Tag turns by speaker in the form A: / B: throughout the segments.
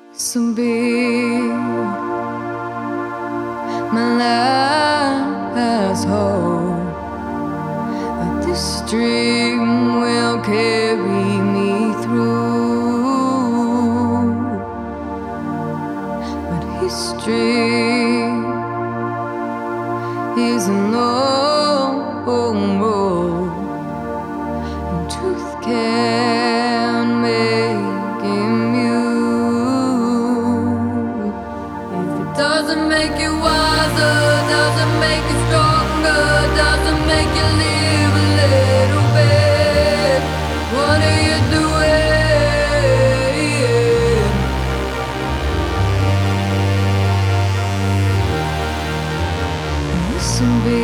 A: So be my last hope that this dream will carry me through. But history is a long road, and truth can make him mute. If it doesn't make you wiser, doesn't make you stronger, doesn't make you live a little bit, what are you doing? Listen, be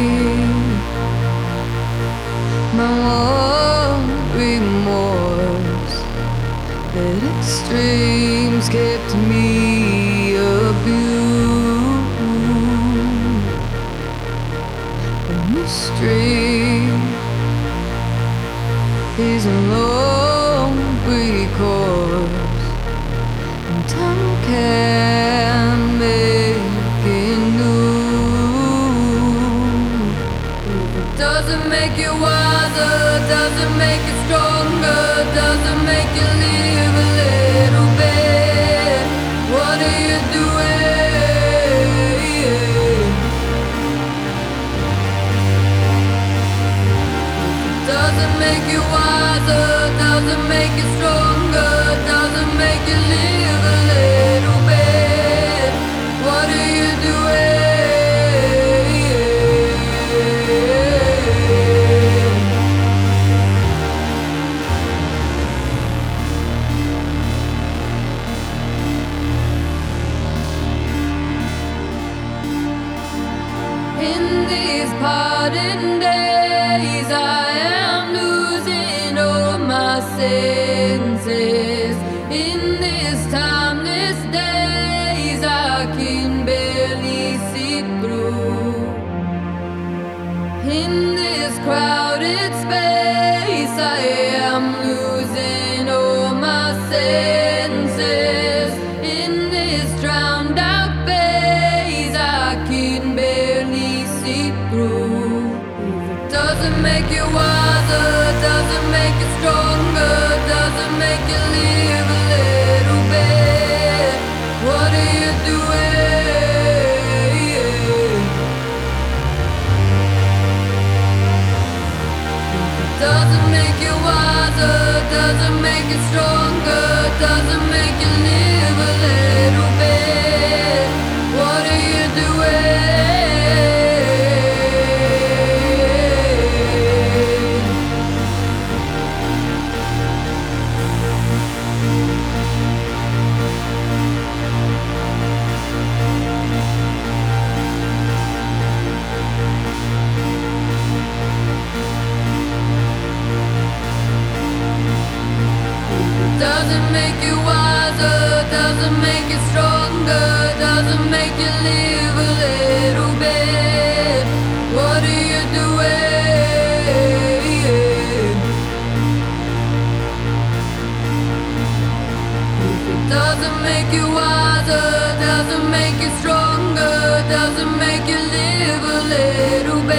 A: my one remorse that extremes kept me abused. The mystery is a long recourse, and time can make it new. It doesn't make you wiser, doesn't make you stronger, doesn't make you live a little bit, what are you doing? Doesn't make you wiser, doesn't make you stronger, doesn't make you live a little bit, what are you doing? In these parting days, I am losing all my senses. In this timeless days, I can barely see through. In this crowded space, I am losing all my senses. In this drowned out phase, I can barely see through. If it doesn't make you wiser, doesn't make you stronger, doesn't make you live a little bit, what are you doing? If it doesn't make you wiser, doesn't make you stronger, doesn't make you live a little bit, what are you doing? Doesn't make you wiser, doesn't make you stronger, doesn't make you live a little bit, what are you doing? If it doesn't make you wiser, doesn't make you stronger, doesn't make you live a little bit,